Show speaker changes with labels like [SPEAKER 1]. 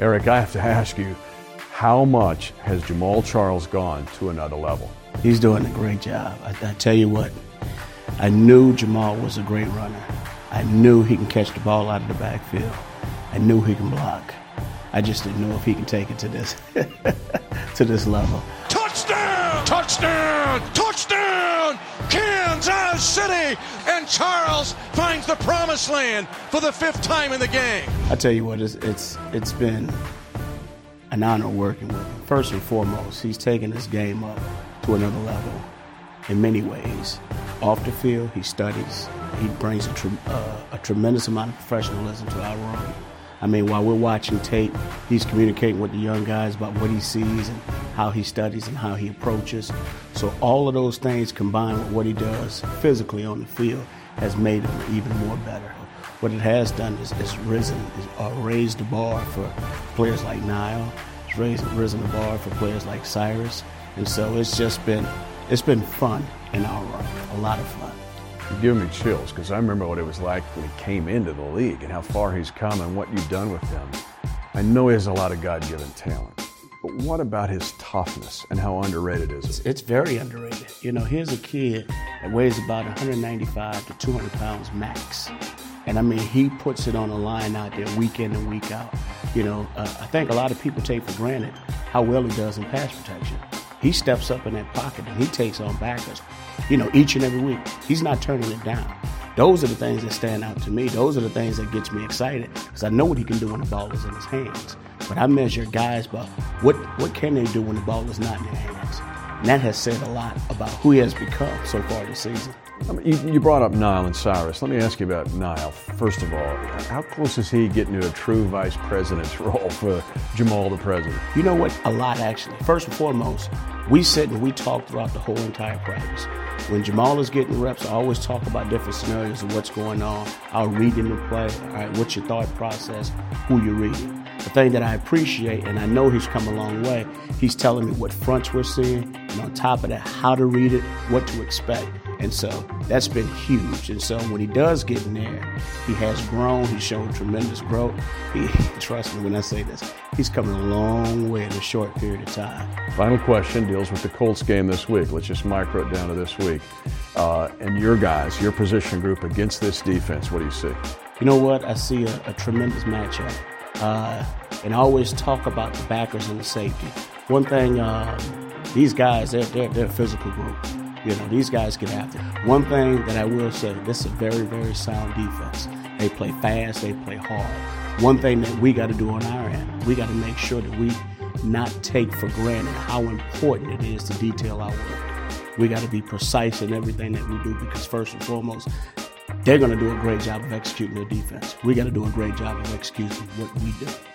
[SPEAKER 1] Eric, I have to ask you, how much has Jamaal Charles gone to another level?
[SPEAKER 2] He's doing a great job. I tell you what, I knew Jamaal was a great runner. I knew he can catch the ball out of the backfield. I knew he can block. I just didn't know if he can take it to this to this level.
[SPEAKER 3] Touchdown! Touchdown! Touchdown! Kansas City! And Charles finds the promised land for the 5th time in the game.
[SPEAKER 2] I tell you what, it's been an honor working with him. First and foremost, he's taken this game up to another level in many ways. Off the field, he studies. He brings a tremendous amount of professionalism to our room. I mean, while we're watching tape, he's communicating with the young guys about what he sees and how he studies and how he approaches. So all of those things combined with what he does physically on the field has made him even more better. What it has done is raised the bar for players like Niall. It's risen the bar for players like Cyrus. And so it's been fun in our room, a lot of fun.
[SPEAKER 1] You're giving me chills because I remember what it was like when he came into the league and how far he's come and what you've done with him. I know he has a lot of God-given talent, but what about his toughness and how underrated is it?
[SPEAKER 2] It's very underrated. You know, here's a kid that weighs about 195 to 200 pounds max. And I mean, he puts it on the line out there week in and week out. You know, I think a lot of people take for granted how well he does in pass protection. He steps up in that pocket and he takes on backers, you know, each and every week. He's not turning it down. Those are the things that stand out to me. Those are the things that gets me excited because I know what he can do when the ball is in his hands. But I measure guys by what can they do when the ball is not in their hands. And that has said a lot about who he has become so far this season.
[SPEAKER 1] I mean, you brought up Niall and Cyrus. Let me ask you about Niall. First of all, how close is he getting to a true vice president's role for Jamaal the president?
[SPEAKER 2] You know what? A lot, actually. First and foremost, we sit and we talk throughout the whole entire practice. When Jamaal is getting reps, I always talk about different scenarios of what's going on. I'll read in the play. All right, what's your thought process? Who you're reading. The thing that I appreciate, and I know he's come a long way, he's telling me what fronts we're seeing, and on top of that, how to read it, what to expect. And so that's been huge. And so when he does get in there, he has grown. He's shown tremendous growth. Trust me when I say this, he's coming a long way in a short period of time.
[SPEAKER 1] Final question deals with the Colts game this week. Let's just micro it down to this week. And your guys, your position group against this defense, what do you see?
[SPEAKER 2] You know what? I see a tremendous matchup. And I always talk about the backers and the safety. One thing, these guys, they're a physical group. You know, these guys get after it. One thing that I will say, this is a very, very sound defense. They play fast, they play hard. One thing that we got to do on our end, we got to make sure that we not take for granted how important it is to detail our work. We got to be precise in everything that we do because first and foremost, they're going to do a great job of executing their defense. We got to do a great job of executing what we do.